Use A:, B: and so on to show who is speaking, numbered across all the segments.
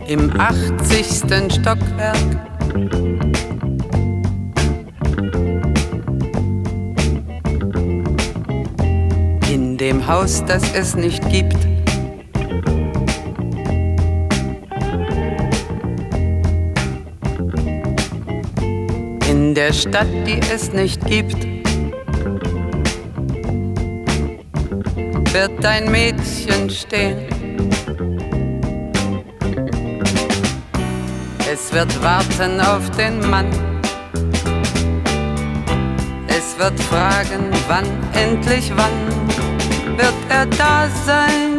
A: im 80. Stockwerk. In dem Haus, das es nicht gibt. In der Stadt, die es nicht gibt, wird ein Mädchen stehen. Es wird warten auf den Mann. Es wird fragen, wann, endlich wann wird er da sein.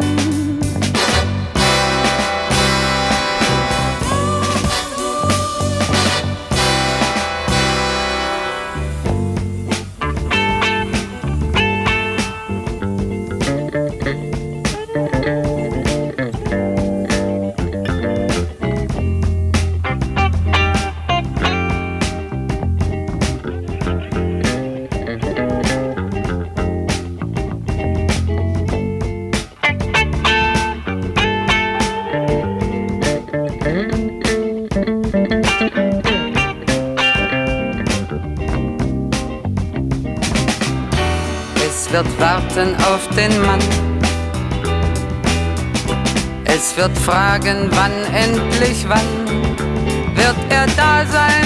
A: Es wird warten auf den Mann. Es wird fragen, wann, endlich wann wird er da sein.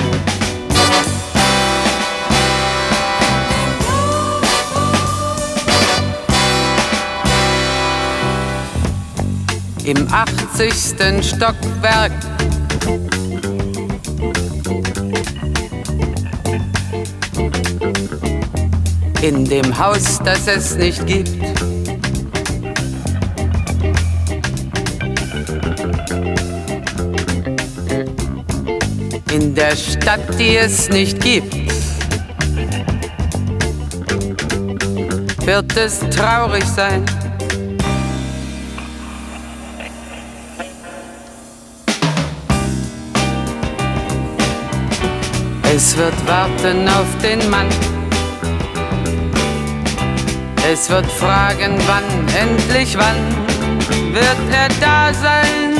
A: Im 80. Stockwerk. In dem Haus, das es nicht gibt. In der Stadt, die es nicht gibt, wird es traurig sein. Es wird warten auf den Mann. Es wird fragen, wann, endlich wann wird er da sein.